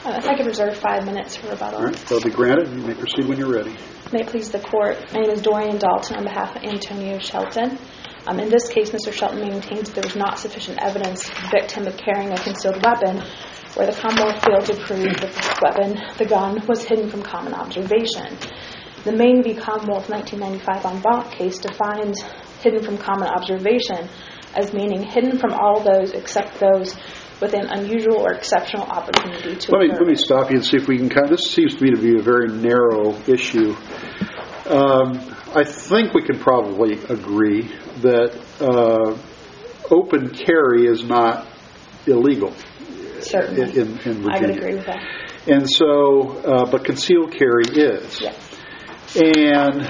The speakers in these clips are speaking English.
If I could reserve 5 minutes for rebuttal. All right, that'll be granted. You may proceed when you're ready. May it please the Court. My name is Dorian Dalton on behalf of Antonio Shelton. In this case, Mr. Shelton maintains that there was not sufficient evidence to convict him of carrying a concealed weapon, where the Commonwealth failed to prove that this weapon, the gun, was hidden from common observation. The Maine v. Commonwealth 1995 en banc case defines hidden from common observation as meaning hidden from all those except those with an unusual or exceptional opportunity to observe. Let me stop you and see if we can this seems to me to be a very narrow issue. I think we can probably agree that open carry is not illegal. Certainly. In Virginia. I would agree with that. And so, but concealed carry is. Yes. And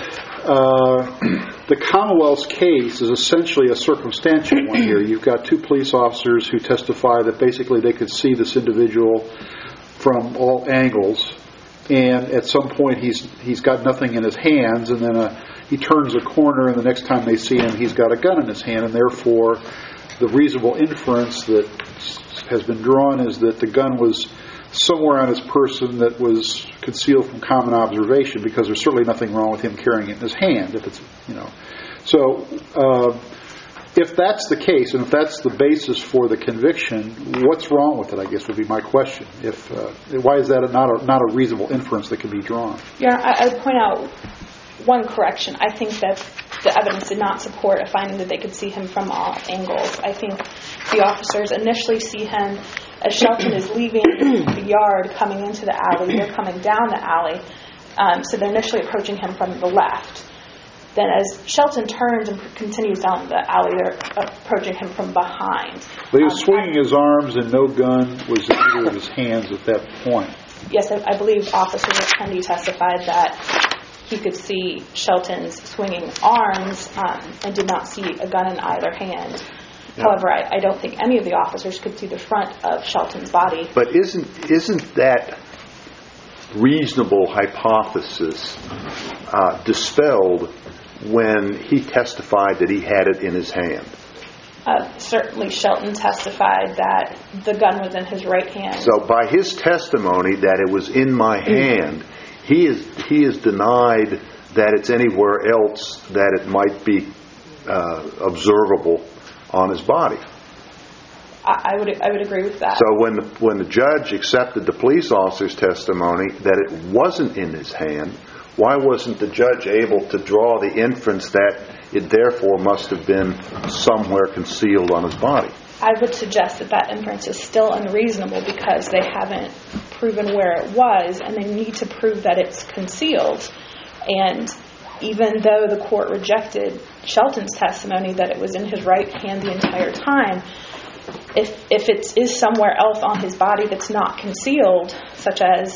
the Commonwealth's case is essentially a circumstantial one here. You've got two police officers who testify that basically they could see this individual from all angles, and at some point he's got nothing in his hands, and then he turns a corner, and the next time they see him, he's got a gun in his hand, and therefore the reasonable inference that has been drawn is that the gun was somewhere on his person that was concealed from common observation, because there's certainly nothing wrong with him carrying it in his hand. So if that's the case, and if that's the basis for the conviction, what's wrong with it, I guess would be my question. Why is that not a reasonable inference that can be drawn? Yeah, I would point out one correction. I think that the evidence did not support a finding that they could see him from all angles. I think the officers initially see him as Shelton is leaving the yard, coming into the alley. They're coming down the alley, so they're initially approaching him from the left. Then as Shelton turns and continues down the alley, they're approaching him from behind. But he was swinging his arms and no gun was in either of his hands at that point. Yes, I believe Officer Kendi testified that he could see Shelton's swinging arms and did not see a gun in either hand. Yeah. However, I don't think any of the officers could see the front of Shelton's body. But isn't that reasonable hypothesis dispelled when he testified that he had it in his hand? Certainly Shelton testified that the gun was in his right hand. So by his testimony that it was in my hand, he is denied that it's anywhere else that it might be observable on his body. I would agree with that. So when the judge accepted the police officer's testimony that it wasn't in his hand, why wasn't the judge able to draw the inference that it therefore must have been somewhere concealed on his body? I would suggest that inference is still unreasonable because they haven't proven where it was, and they need to prove that it's concealed. And even though the court rejected Shelton's testimony that it was in his right hand the entire time, if it is somewhere else on his body that's not concealed, such as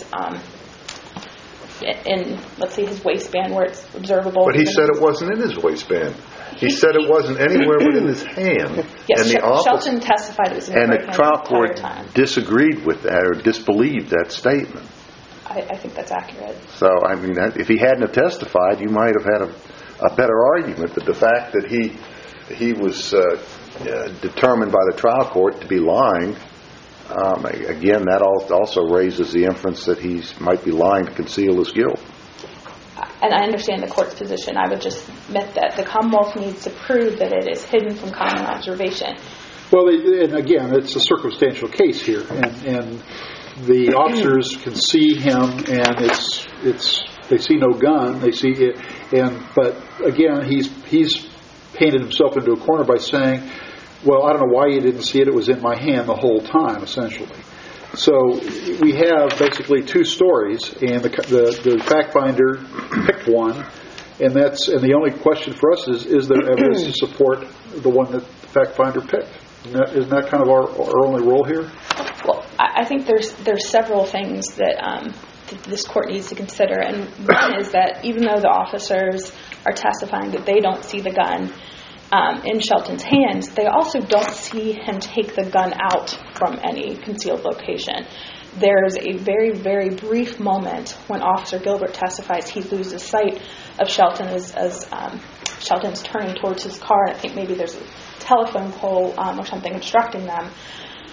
in, let's say, his waistband where it's observable. But he said it wasn't in his waistband. He said it wasn't anywhere but in his hand. Yes, Shelton testified it was in his right hand. And the trial court disagreed with that or disbelieved that statement. I think that's accurate. So, I mean, if he hadn't have testified, you might have had a better argument. But the fact that he was determined by the trial court to be lying, again, that also raises the inference that he might be lying to conceal his guilt. And I understand the court's position. I would just admit that the Commonwealth needs to prove that it is hidden from common observation. Well, and again, it's a circumstantial case here, and the officers can see him, and they see no gun. They see it, but again, he's painted himself into a corner by saying, "Well, I don't know why you didn't see it. It was in my hand the whole time," essentially. So we have basically two stories, and the fact finder picked one, and the only question for us is there evidence to support the one that the fact finder picked? Isn't that kind of our only role here? Well, I think there's several things that this court needs to consider, and one is that even though the officers are testifying that they don't see the gun in Shelton's hands, they also don't see him take the gun out from any concealed location. There's a very, very brief moment when Officer Gilbert testifies he loses sight of Shelton as Shelton's turning towards his car. I think maybe there's a telephone pole or something obstructing them.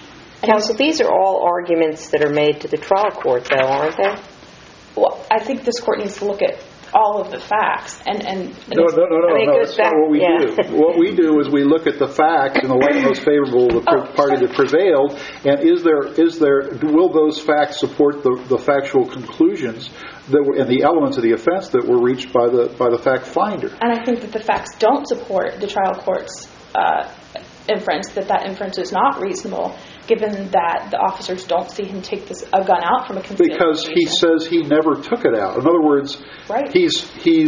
Counsel, these are all arguments that are made to the trial court, though, aren't they? Well, I think this court needs to look at all of the facts. No, that's not what we do. What we do is we look at the facts in the light most favorable to the party that prevailed, and will those facts support the factual conclusions that were, and the elements of the offense that were reached by the fact finder? And I think that the facts don't support the trial court's inference, that inference is not reasonable, given that the officers don't see him take a gun out from a concealed because location. He says he never took it out. In other words, right. he's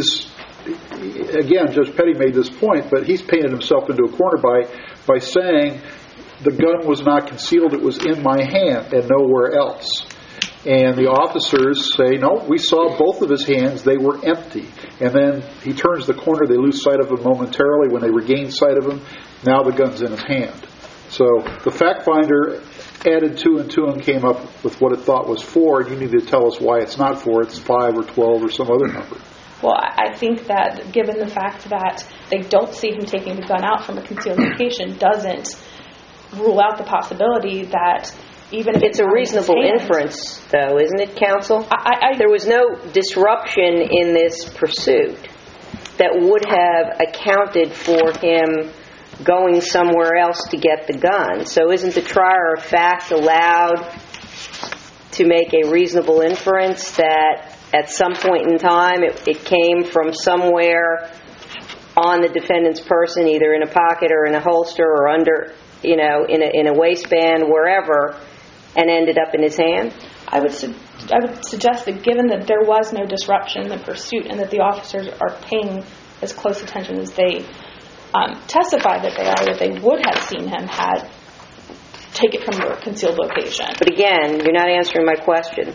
again, Judge Petty made this point, but he's painted himself into a corner by saying the gun was not concealed, it was in my hand and nowhere else. And the officers say, no, we saw both of his hands, they were empty. And then he turns the corner, they lose sight of him momentarily. When they regain sight of him, now the gun's in his hand. So the fact finder added 2 and 2 and came up with what it thought was 4, and you need to tell us why it's not 4, it's 5 or 12 or some other number. Well, I think that given the fact that they don't see him taking the gun out from a concealed location doesn't rule out the possibility that even if it's a reasonable inference, though, isn't it, counsel? There was no disruption in this pursuit that would have accounted for him going somewhere else to get the gun. So isn't the trier of fact allowed to make a reasonable inference that at some point in time it came from somewhere on the defendant's person, either in a pocket or in a holster or under, in a waistband, wherever, and ended up in his hand? I would suggest that given that there was no disruption in the pursuit and that the officers are paying as close attention as they testified that they would have seen him take it from the concealed location. But again, you're not answering my question.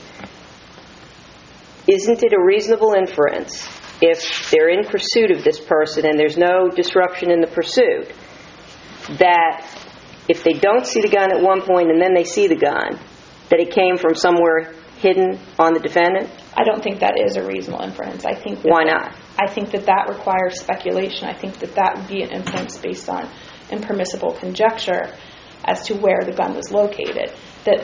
Isn't it a reasonable inference, if they're in pursuit of this person and there's no disruption in the pursuit, that if they don't see the gun at one point and then they see the gun, that it came from somewhere hidden on the defendant? I don't think that is a reasonable inference. I think why not? I think that requires speculation. I think that would be an inference based on impermissible conjecture as to where the gun was located. That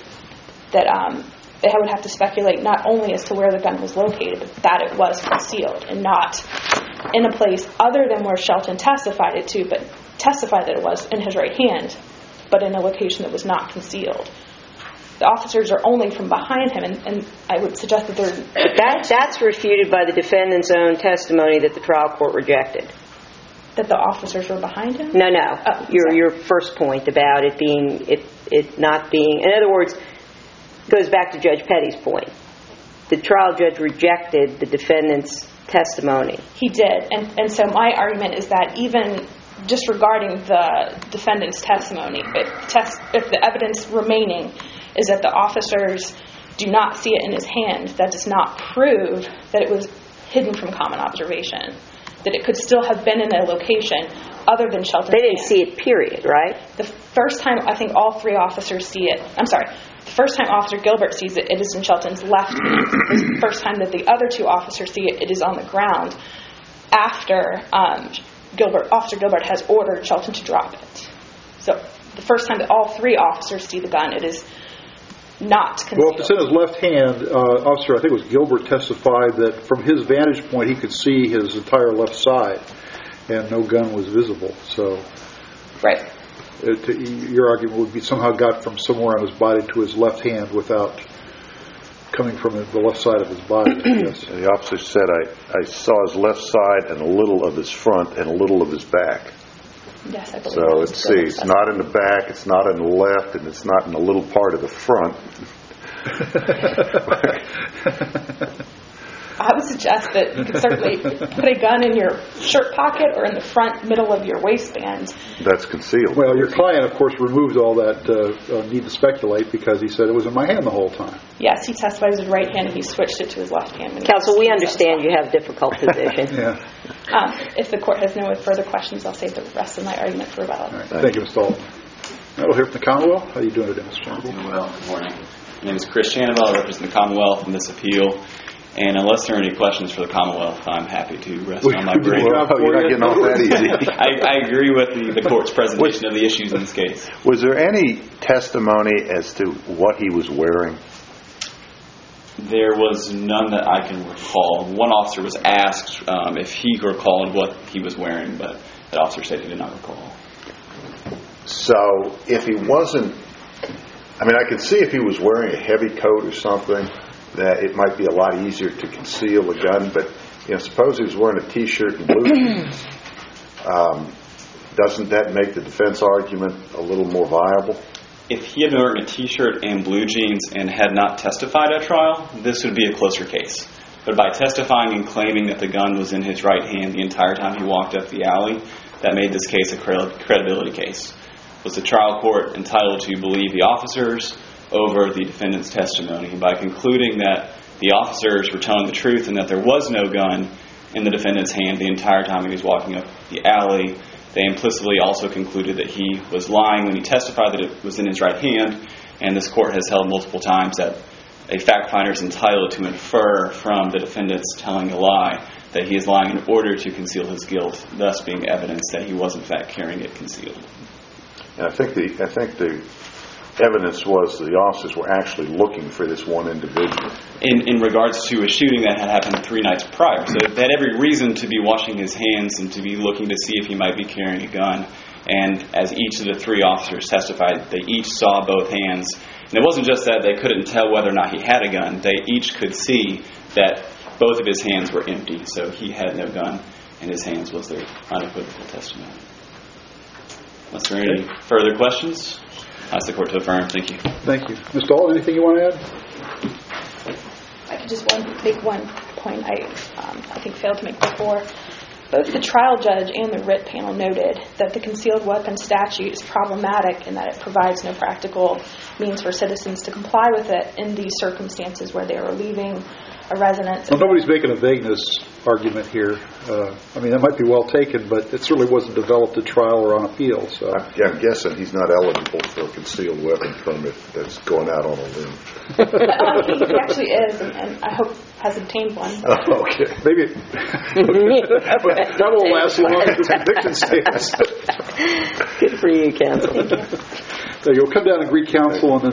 they would have to speculate not only as to where the gun was located, but that it was concealed and not in a place other than where Shelton testified it to, but testified that it was in his right hand, but in a location that was not concealed. The officers are only from behind him, and I would suggest that they're... That's refuted by the defendant's own testimony that the trial court rejected. That the officers were behind him? No. Oh, your first point about it being, it not being... In other words, it goes back to Judge Petty's point. The trial judge rejected the defendant's testimony. He did, and so my argument is that even disregarding the defendant's testimony, if the evidence remaining is that the officers do not see it in his hand, that does not prove that it was hidden from common observation, that it could still have been in a location other than Shelton's They didn't hand. see it, period, right? The first time I think all 3 officers see it, the first time Officer Gilbert sees it, it is in Shelton's left hand. The first time that the other 2 officers see it, it is on the ground after Officer Gilbert has ordered Shelton to drop it. So the first time that all 3 officers see the gun, it is not concealed. Well, if it's in his left hand, Officer, I think it was Gilbert, testified that from his vantage point he could see his entire left side and no gun was visible. So, right. Your argument would be somehow got from somewhere on his body to his left hand without coming from the left side of his body, I guess. The officer said, I saw his left side and a little of his front and a little of his back. Yes, I believe so let's see, it's not in the back, it's not in the left, and it's not in the little part of the front. I would suggest that you could certainly put a gun in your shirt pocket or in the front middle of your waistband. That's concealed. Well, your client, of course, removed all that need to speculate because he said it was in my hand the whole time. Yes, he testified with his right hand and he switched it to his left hand. Counsel, we understand you have a difficult position. Yeah. If the court has no further questions, I'll save the rest of my argument for rebuttal. All right. Thank you, Mr. Dalton. Now we'll hear from the Commonwealth. How are you doing today, Mr. Chandler? Doing well. Good morning. My name is Chris Chandler. I represent the Commonwealth in this appeal. And unless there are any questions for the Commonwealth, I'm happy to rest on my brief. You're not getting off that easy. I agree with the court's presentation of the issues in this case. Was there any testimony as to what he was wearing? There was none that I can recall. One officer was asked if he recalled what he was wearing, but that officer said he did not recall. So if he wasn't, I could see if he was wearing a heavy coat or something, that it might be a lot easier to conceal a gun, but suppose he was wearing a T-shirt and blue jeans. Doesn't that make the defense argument a little more viable? If he had been wearing a T-shirt and blue jeans and had not testified at trial, this would be a closer case. But by testifying and claiming that the gun was in his right hand the entire time he walked up the alley, that made this case a credibility case. Was the trial court entitled to believe the officers over the defendant's testimony? And by concluding that the officers were telling the truth and that there was no gun in the defendant's hand the entire time he was walking up the alley, they implicitly also concluded that he was lying when he testified that it was in his right hand, and this court has held multiple times that a fact finder is entitled to infer from the defendant's telling a lie that he is lying in order to conceal his guilt, thus being evidence that he was in fact carrying it concealed. And I think the evidence was that the officers were actually looking for this one individual. In regards to a shooting that had happened 3 nights prior. So they had every reason to be washing his hands and to be looking to see if he might be carrying a gun. And as each of the 3 officers testified, they each saw both hands. And it wasn't just that they couldn't tell whether or not he had a gun. They each could see that both of his hands were empty. So he had no gun in his hands was their unequivocal testimony. Unless there are any further questions, I ask the court to affirm. Thank you. Thank you. Ms. Dahl, anything you want to add? I could just make one point I think failed to make before. Both the trial judge and the writ panel noted that the concealed weapon statute is problematic in that it provides no practical means for citizens to comply with it in these circumstances where they are leaving a residence. Well, nobody's making a vagueness argument here. That might be well taken, but it certainly wasn't developed at trial or on appeal. So I'm guessing he's not eligible for a concealed weapon permit that's going out on a limb. He actually is, and I hope has obtained one. Oh, okay. Maybe that won't last long if the conviction stands. Good for you, counsel. So you'll come down and greet counsel and then